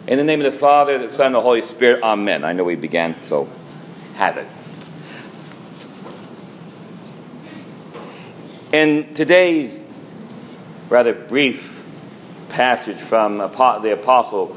In the name of the Father, the Son, and the Holy Spirit, amen. I know we began, so have it. In today's rather brief passage from the Apostle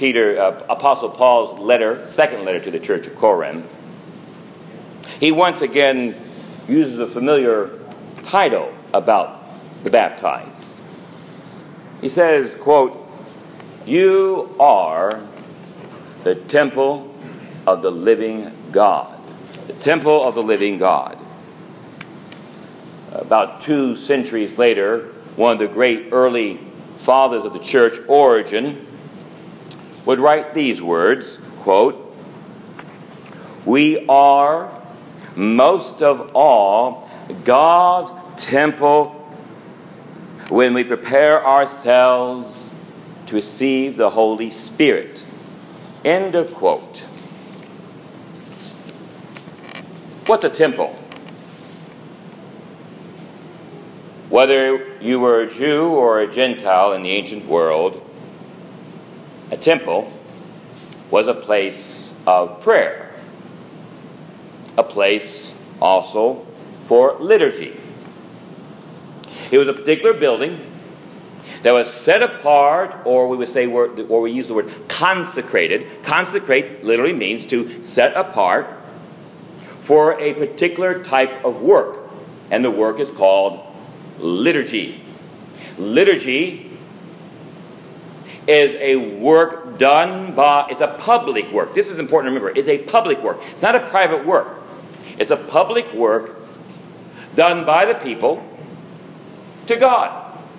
Paul's second letter to the church of Corinth, he once again uses a familiar title about the baptized. He says, quote, "You are the temple of the living God." The temple of the living God. About 2 centuries later, one of the great early fathers of the church, Origen, would write these words, quote, "We are most of all God's temple when we prepare ourselves to receive the Holy Spirit." End of quote. What's a temple? Whether you were a Jew or a Gentile in the ancient world, a temple was a place of prayer, a place also for liturgy. It was a particular building that was set apart, or we would say, or we use the word consecrated. Consecrate literally means to set apart for a particular type of work, and the work is called liturgy. Liturgy is a work done by, it's a public work. This is important to remember. It's a public work. It's not a private work. It's a public work done by the people to God.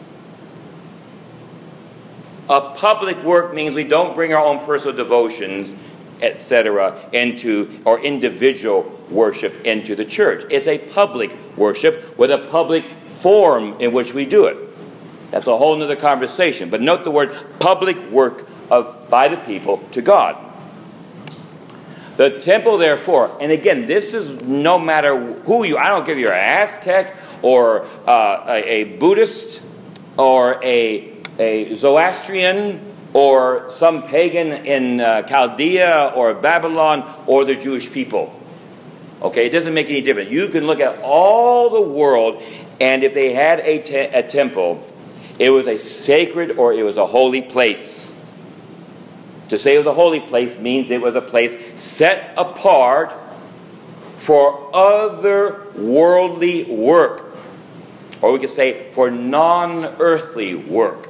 A public work means we don't bring our own personal devotions, etc., into, or individual worship into the church. It's a public worship with a public form in which we do it. That's a whole other conversation. But note the word public work by the people to God. The temple, therefore, and again, this is no matter who you, I don't care if you're an Aztec or a Buddhist or a Zoroastrian or some pagan in Chaldea or Babylon or the Jewish people. Okay, it doesn't make any difference. You can look at all the world, and if they had a temple, it was a sacred or it was a holy place. To say it was a holy place means it was a place set apart for other worldly work. Or we could say for non-earthly work.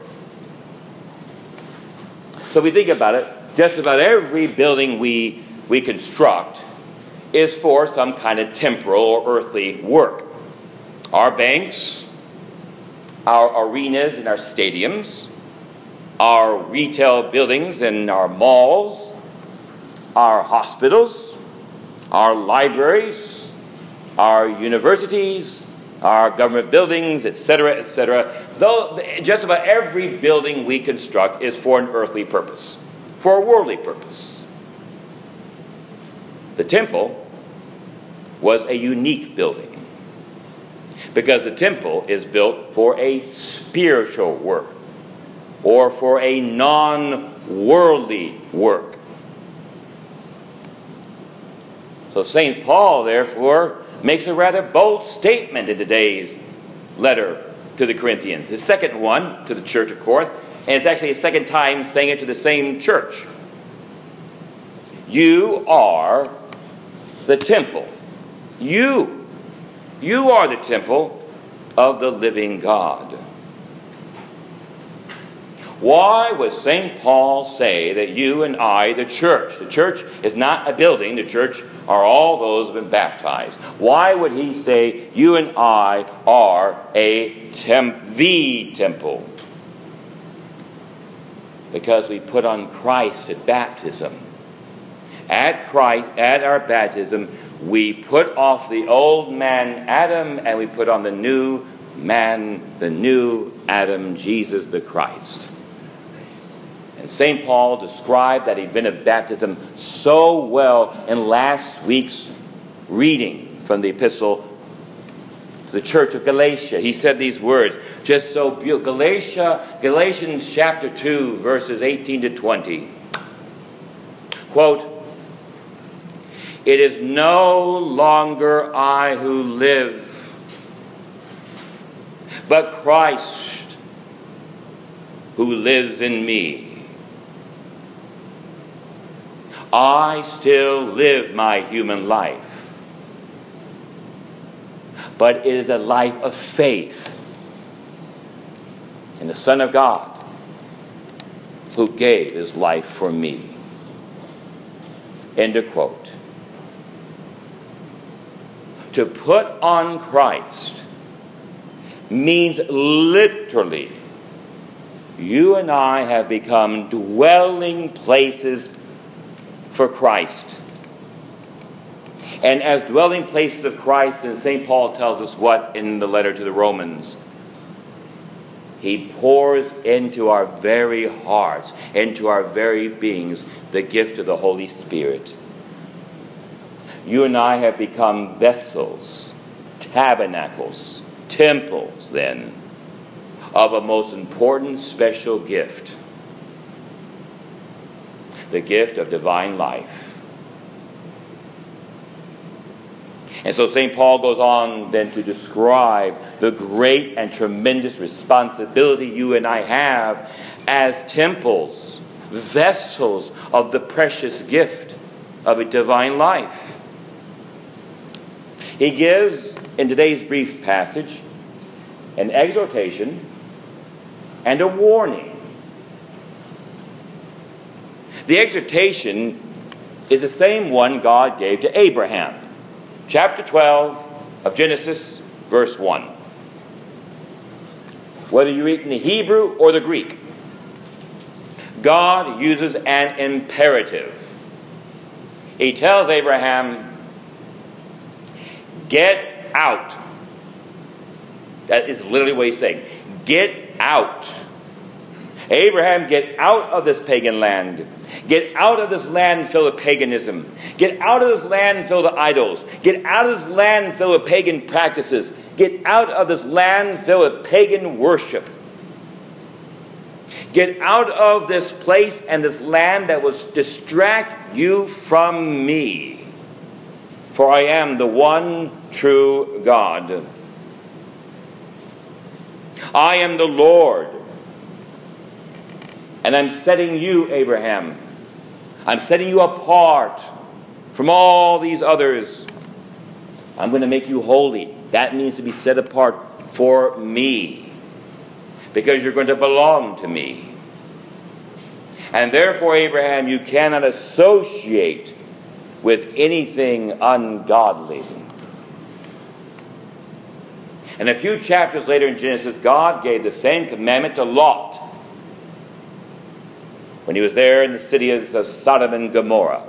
So if we think about it, just about every building we construct is for some kind of temporal or earthly work. Our banks, our arenas and our stadiums, our retail buildings and our malls, our hospitals, our libraries, our universities, our government buildings, etc., etc. Though just about every building we construct is for an earthly purpose, for a worldly purpose. The temple was a unique building because the temple is built for a spiritual work or for a non-worldly work. So St. Paul, therefore, makes a rather bold statement in today's letter to the Corinthians. The second one to the church of Corinth, and it's actually a second time saying it to the same church. You are the temple. You are the temple of the living God. Why would St. Paul say that you and I, the church is not a building, the church are all those who have been baptized. Why would he say you and I are the temple? Because we put on Christ at baptism. At our baptism, we put off the old man Adam and we put on the new man, the new Adam, Jesus the Christ. And St. Paul described that event of baptism so well in last week's reading from the epistle to the church of Galatia. He said these words, just so beautiful. Galatians chapter 2, verses 18 to 20. quote, "It is no longer I who live, but Christ who lives in me. I still live my human life, but it is a life of faith in the Son of God who gave his life for me." End of quote. To put on Christ means literally you and I have become dwelling places for Christ. And as dwelling places of Christ, and St. Paul tells us what in the letter to the Romans? He pours into our very hearts, into our very beings, the gift of the Holy Spirit. You and I have become vessels, tabernacles, temples, then, of a most important special gift. The gift of divine life. And so St. Paul goes on then to describe the great and tremendous responsibility you and I have as temples, vessels of the precious gift of a divine life. He gives, in today's brief passage, an exhortation and a warning. The exhortation is the same one God gave to Abraham. Chapter 12 of Genesis, verse 1. Whether you read in the Hebrew or the Greek, God uses an imperative. He tells Abraham, "Get out." That is literally what he's saying. Get out. Abraham, get out of this pagan land. Get out of this land filled with paganism. Get out of this land filled with idols. Get out of this land filled with pagan practices. Get out of this land filled with pagan worship. Get out of this place and this land that will distract you from me. For I am the one true God. I am the Lord. And I'm setting you, Abraham, I'm setting you apart from all these others. I'm going to make you holy. That means to be set apart for me, because you're going to belong to me. And therefore, Abraham, you cannot associate with anything ungodly. And a few chapters later in Genesis, God gave the same commandment to Lot when he was there in the cities of Sodom and Gomorrah.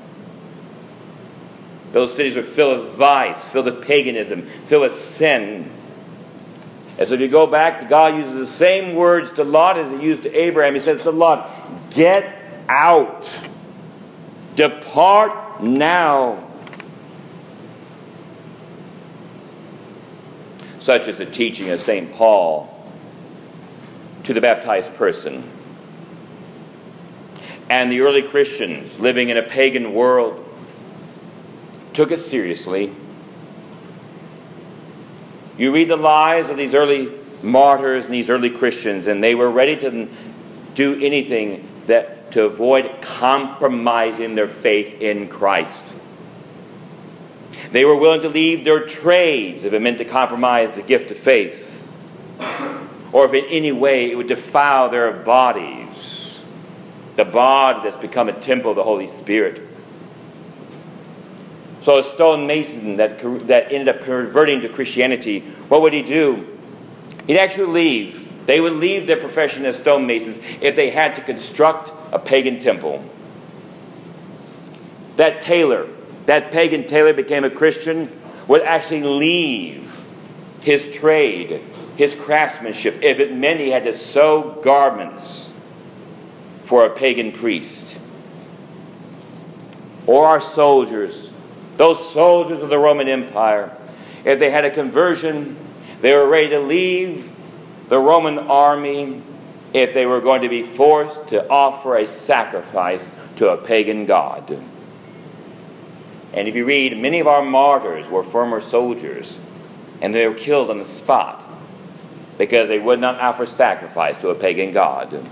Those cities were filled with vice, filled with paganism, filled with sin. And so if you go back, God uses the same words to Lot as he used to Abraham. He says to Lot, "Get out. Depart now." Such is the teaching of St. Paul to the baptized person. And the early Christians living in a pagan world took it seriously. You read the lives of these early martyrs and these early Christians, and they were ready to do anything to avoid compromising their faith in Christ. They were willing to leave their trades if it meant to compromise the gift of faith, or if in any way it would defile their bodies, the body that's become a temple of the Holy Spirit. So a stonemason that ended up converting to Christianity, what would he do? He'd actually leave. They would leave their profession as stonemasons if they had to construct a pagan temple. That tailor, that pagan tailor became a Christian, would actually leave his trade, his craftsmanship, if it meant he had to sew garments for a pagan priest. Or our soldiers, those soldiers of the Roman Empire, if they had a conversion, they were ready to leave the Roman army if they were going to be forced to offer a sacrifice to a pagan god. And if you read, many of our martyrs were former soldiers, and they were killed on the spot because they would not offer sacrifice to a pagan god.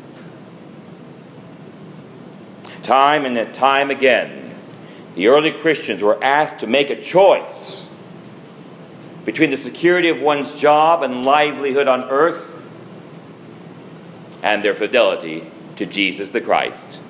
Time and time again, the early Christians were asked to make a choice between the security of one's job and livelihood on earth and their fidelity to Jesus the Christ.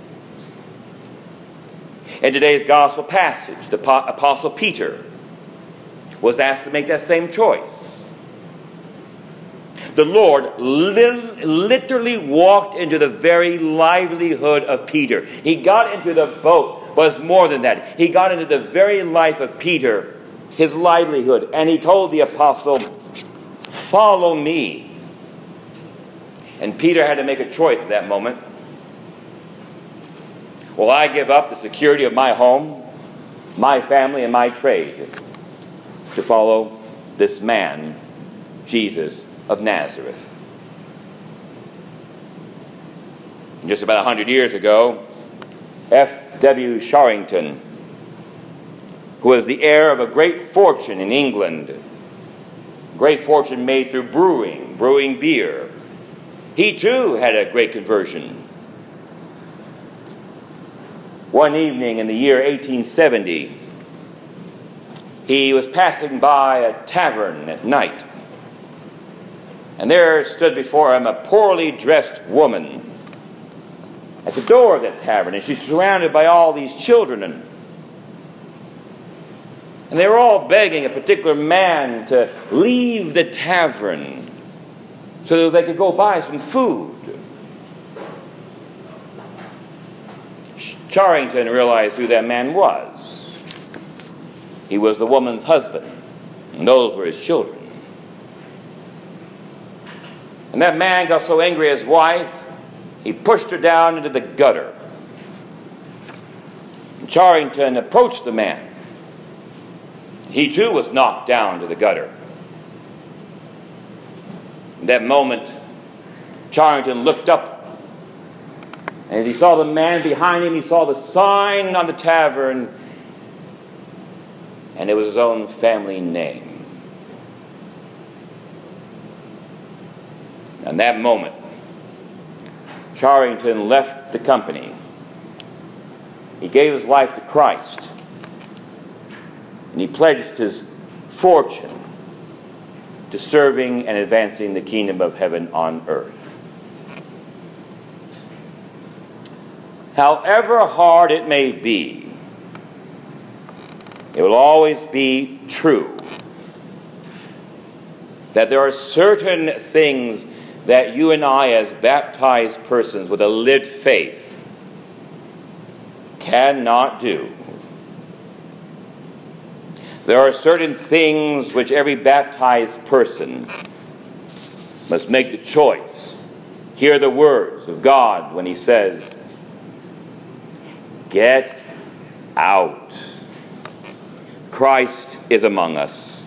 In today's gospel passage, the Apostle Peter was asked to make that same choice. The Lord literally walked into the very livelihood of Peter. He got into the boat, but it's more than that. He got into the very life of Peter, his livelihood, and he told the apostle, "Follow me." And Peter had to make a choice at that moment. Will I give up the security of my home, my family, and my trade to follow this man, Jesus of Nazareth? Just about 100 years ago, F.W. Sharrington, who was the heir of a great fortune in England, great fortune made through brewing beer, he too had a great conversion. One evening in the year 1870, he was passing by a tavern at night, and there stood before him a poorly dressed woman at the door of that tavern, and she's surrounded by all these children, and they were all begging a particular man to leave the tavern so that they could go buy some food. Charrington realized who that man was. He was the woman's husband, and those were his children. And that man got so angry at his wife, he pushed her down into the gutter. And Charrington approached the man. He too was knocked down to the gutter. In that moment, Charrington looked up, and as he saw the man behind him, he saw the sign on the tavern, and it was his own family name. In that moment, Charrington left the company. He gave his life to Christ, and he pledged his fortune to serving and advancing the kingdom of heaven on earth. However hard it may be, it will always be true that there are certain things that you and I, as baptized persons with a lived faith, cannot do. There are certain things which every baptized person must make the choice. Hear the words of God when he says, "Get out. Christ is among us."